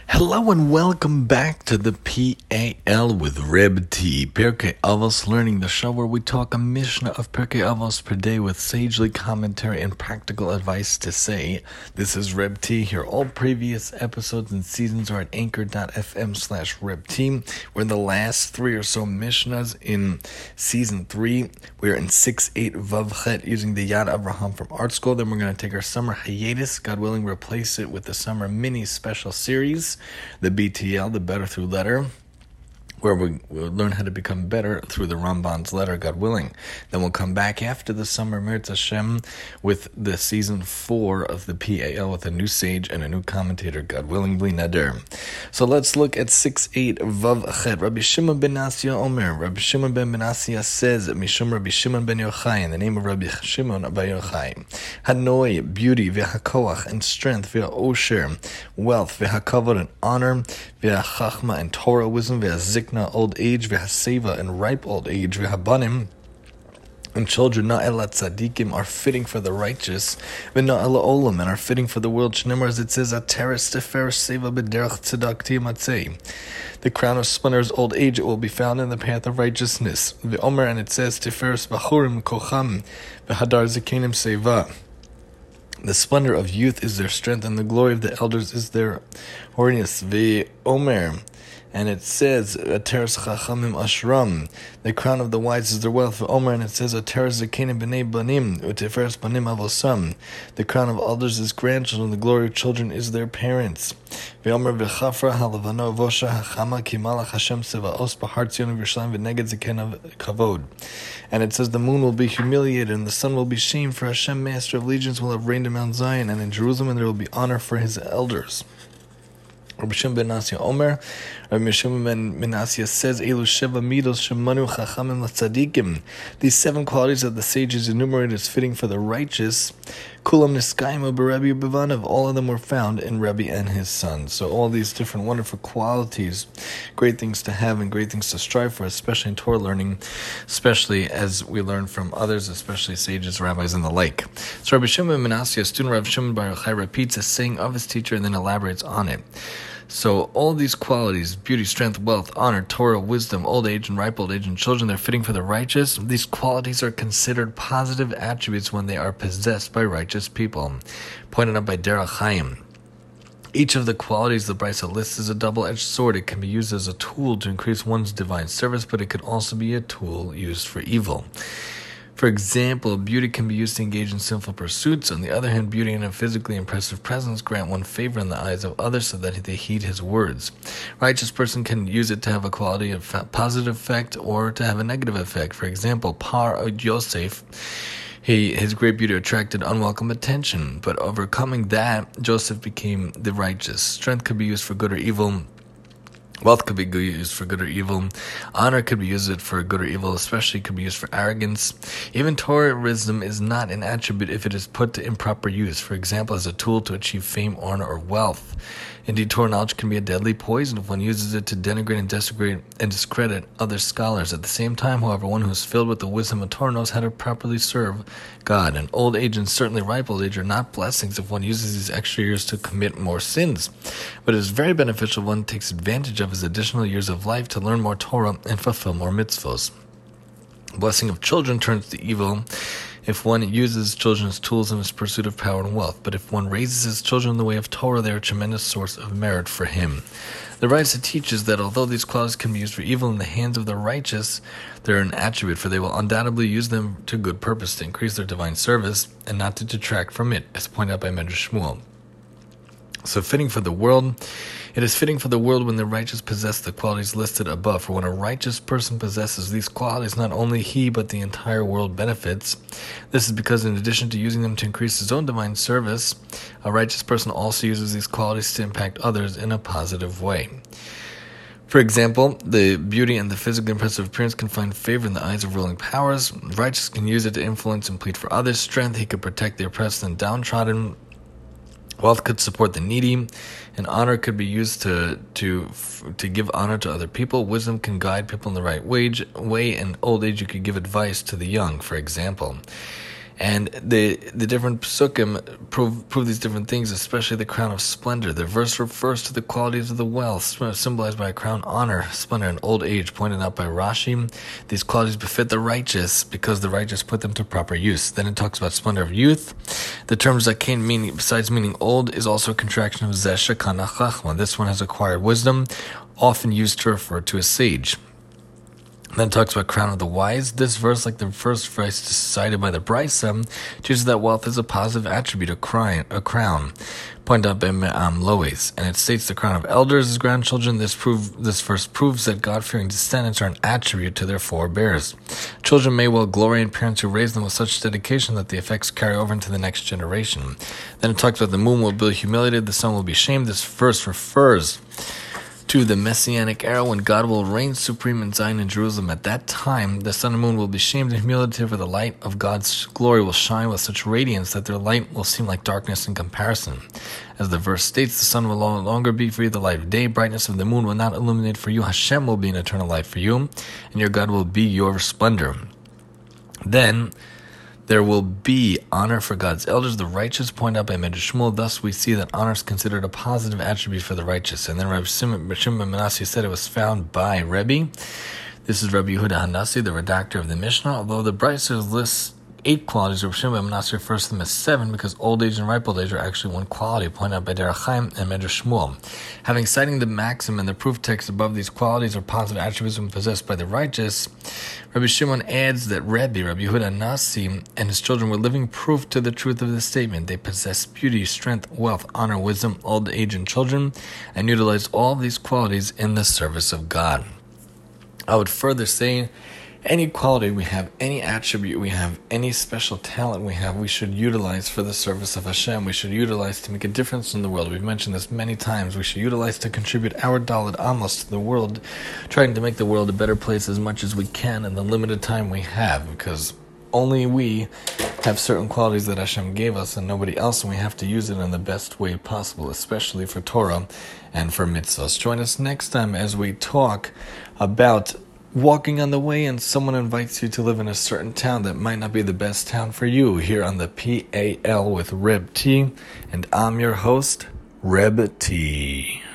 Hello and welcome back to the PAL with Reb T, Pirkei Avos Learning, the show where we talk a Mishnah of Pirkei Avos per day with sagely commentary and practical advice to say. This is Reb T here. All previous episodes and seasons are at anchor.fm/Reb T. We're in the last three or so Mishnahs in season 3. We're in 6-8 Vavchet using the Yad Avraham from Art School. Then we're going to take our summer hiatus, God willing, replace it with the summer mini special series, the BTL, the Better Through Letter, where we'll learn how to become better through the Ramban's letter, God willing. Then we'll come back after the summer, Mirz Hashem, with the season 4 of the PAL with a new sage and a new commentator, God willing, Bli Nader. So let's look at 6-8 Vav Chet. Rabbi Shimon ben Asya Omer. Rabbi Shimon ben Asya says, Mishum Rabbi Shimon ben Yochai, in the name of Rabbi Shimon ben Yochai, Hanoi, beauty, v'hakoach, and strength, v'osher, wealth, v'hakavod, and honor, v'chachma, and Torah, wisdom, v'zikna, old age, v'haseva, and ripe old age, v'habanim, and children, na'ela tzadikim, are fitting for the righteous, v'na'ela olam, and are fitting for the world. Shnemar, as it says, ateres tefer seva b'derech tzedakti matzei. The crown of splendor's old age, it will be found in the path of righteousness. V'omer, and it says, teferes bachurim kocham, v'hadar zakenim seva. The splendor of youth is their strength, and the glory of the elders is their holiness. V'omer, and it says, Ateres chachamim ashram, the crown of the wise is their wealth. Omer, and it says, Ateres zakenim b'nei banim, uteferes banim avosam, the crown of elders is grandchildren, the glory of children is their parents. V'omer v'chafra halavano vosha hachama ki malach Hashem sevaos b'har Tzion v'Yerushalayim v'neged zaken kavod. And it says, the moon will be humiliated, and the sun will be shamed, for Hashem, master of legions, will have reigned in Mount Zion, and in Jerusalem, and there will be honor for his elders. Rabbi Shimon ben Asya Omer, Rabbi Shimon ben Asya says, Elu sheva midos shemanu chachamim l'tzadikim. These 7 qualities that the sages enumerated as fitting for the righteous, kulam niskaimu b'Rebbe Bivanav, all of them were found in Rebbe and his son. So all these different wonderful qualities, great things to have and great things to strive for, especially in Torah learning, especially as we learn from others, especially sages, rabbis, and the like. So Rabbi Shimon ben Asya, a student of Rabbi Shimon bar Yochai, repeats a saying of his teacher and then elaborates on it. So all these qualities, beauty, strength, wealth, honor, Torah, wisdom, old age, and ripe old age, and children, they're fitting for the righteous. These qualities are considered positive attributes when they are possessed by righteous people. Pointed out by Derech Chaim. Each of the qualities the Brisa lists is a double-edged sword. It can be used as a tool to increase one's divine service, but it could also be a tool used for evil. For example, beauty can be used to engage in sinful pursuits. On the other hand, beauty and a physically impressive presence grant one favor in the eyes of others so that they heed his words. A righteous person can use it to have a quality of positive effect or to have a negative effect. For example, Par Yosef, his great beauty attracted unwelcome attention, but overcoming that, Joseph became the righteous. Strength could be used for good or evil. Wealth could be used for good or evil. Honor could be used for good or evil, especially could be used for arrogance. Even Torahism is not an attribute if it is put to improper use, for example, as a tool to achieve fame, honor, or wealth. Indeed, Torah knowledge can be a deadly poison if one uses it to denigrate and discredit other scholars. At the same time, however, one who is filled with the wisdom of Torah knows how to properly serve God. And old age and certainly ripe old age are not blessings if one uses these extra years to commit more sins. But it is very beneficial if one takes advantage of his additional years of life to learn more Torah and fulfill more mitzvos. Blessing of children turns to evil if one uses children as tools in his pursuit of power and wealth. But if one raises his children in the way of Torah, they are a tremendous source of merit for him. The Brisa teaches that although these qualities can be used for evil in the hands of the righteous, they are an attribute, for they will undoubtedly use them to good purpose, to increase their divine service, and not to detract from it, as pointed out by Medrash Shmuel. So fitting for the world, it is fitting for the world when the righteous possess the qualities listed above. For when a righteous person possesses these qualities, not only he but the entire world benefits. This is because in addition to using them to increase his own divine service, a righteous person also uses these qualities to impact others in a positive way. For example, the beauty and the physically impressive appearance can find favor in the eyes of ruling powers. The righteous can use it to influence and plead for others' strength. He could protect the oppressed and downtrodden. Wealth could support the needy, and honor could be used to give honor to other people. Wisdom can guide people in the right way, and old age you could give advice to the young, for example. And the different psukim prove these different things, especially the crown of splendor. The verse refers to the qualities of the wealth, symbolized by a crown, honor, splendor, and old age, pointed out by Rashi. These qualities befit the righteous because the righteous put them to proper use. Then it talks about splendor of youth. The term zaken, besides meaning old, is also a contraction of zeh shekana chachma. This one has acquired wisdom, often used to refer to a sage. Then it talks about crown of the wise. This verse, like the first verse cited by the Brisa, teaches that wealth is a positive attribute, a crown, pointed out by Me'am Lois. And it states the crown of elders as grandchildren. This verse proves that God-fearing descendants are an attribute to their forebears. Children may well glory in parents who raise them with such dedication that the effects carry over into the next generation. Then it talks about the moon will be humiliated, the sun will be shamed. This verse refers to the Messianic era when God will reign supreme in Zion and Jerusalem. At that time, the sun and moon will be shamed and humiliated, for the light of God's glory will shine with such radiance that their light will seem like darkness in comparison. As the verse states, the sun will no longer be for you the light of day, brightness of the moon will not illuminate for you, Hashem will be an eternal light for you, and your God will be your splendor. Then there will be honor for God's elders, the righteous, pointed out by Medrash Shmuel. Thus we see that honor is considered a positive attribute for the righteous. And then Rabbi Shimon ben Manasseh said it was found by Rebbe. This is Rabbi Yehuda Hanassi, the redactor of the Mishnah. Although the Brisa lists 8 qualities, Rabbi Shimon ben Manasseh refers to them as 7 because old age and ripe old age are actually one quality, pointed out by Derech Chaim and Medrash Shmuel. Having citing the maxim and the proof text above, these qualities are positive attributes when possessed by the righteous, Rabbi Shimon adds that Rabbi Yehuda Hanassi, and his children were living proof to the truth of this statement. They possess beauty, strength, wealth, honor, wisdom, old age, and children, and utilized all these qualities in the service of God. I would further say, any quality we have, any attribute we have, any special talent we have, we should utilize for the service of Hashem. We should utilize to make a difference in the world. We've mentioned this many times. We should utilize to contribute our Dalet Amos to the world, trying to make the world a better place as much as we can in the limited time we have, because only we have certain qualities that Hashem gave us and nobody else, and we have to use it in the best way possible, especially for Torah and for mitzvahs. Join us next time as we talk about walking on the way and someone invites you to live in a certain town that might not be the best town for you, here on the PAL with Reb T, and I'm your host, Reb T.